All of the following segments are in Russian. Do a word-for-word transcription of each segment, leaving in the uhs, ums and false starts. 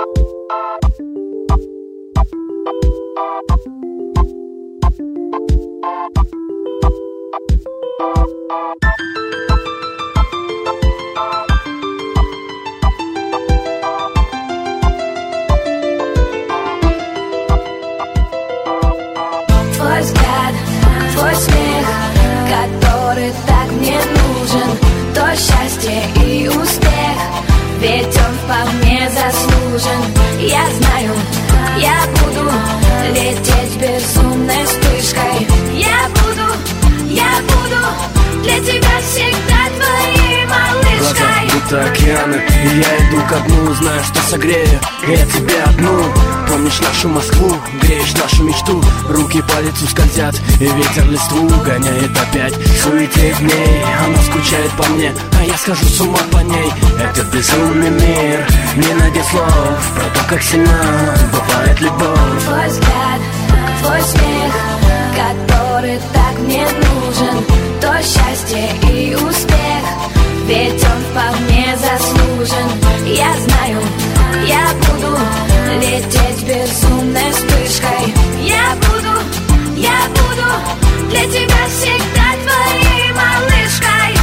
Твой взгляд, твой смех, который так мне нужен, то счастье и успех, ведь он вполне заслужен. Я знаю, я буду лететь безумной вспышкой. Я буду, я буду для тебя всегда твоей малышкой. Глаза будто океаны, и я иду ко дну, знаю, что согрею я тебя одну. Помнишь нашу Москву, греешь нашу мечту, руки по лицу скользят, и ветер листву гоняет опять. Суете в ней, она скучает по мне, а я схожу с ума по ней. Это безумный мир, не найдет слов про то, как сильна бывает любовь. Твой взгляд, твой смех, который так мне нужен, то счастье и успех, ведь он вполне заслужен. Я знаю, я буду лететь безумной вспышкой. Я буду, я буду для тебя всегда твоей малышкой.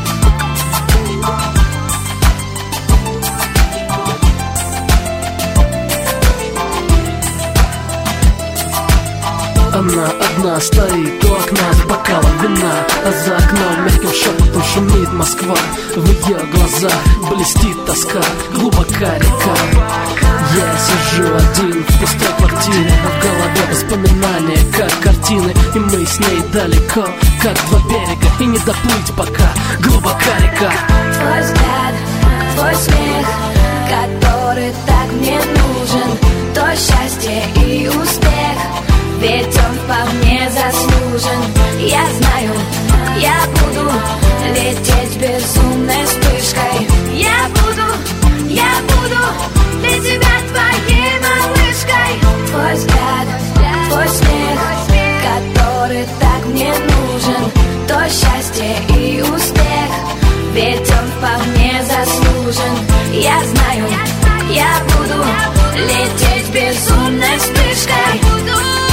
Она одна стоит у окна с бокалом вина, а за окном мягким шепотом шумит Москва. В ее глазах блестит тоска, глубока река. Я сижу один в пустой квартире, а в голове воспоминания, как картины. И мы с ней далеко, как два берега, и не доплыть пока, глубока река. Твой взгляд, твой смех, который так мне нужен, то счастье и успех, ведь он вполне заслужен. Я знаю, я буду лететь безумной вспышкой. Я буду, я буду для тебя твоей малышкой. Твой взгляд, твой смех, который так мне нужен, то счастье и успех, ведь он вполне заслужен. Я знаю, я буду лететь безумной вспышкой.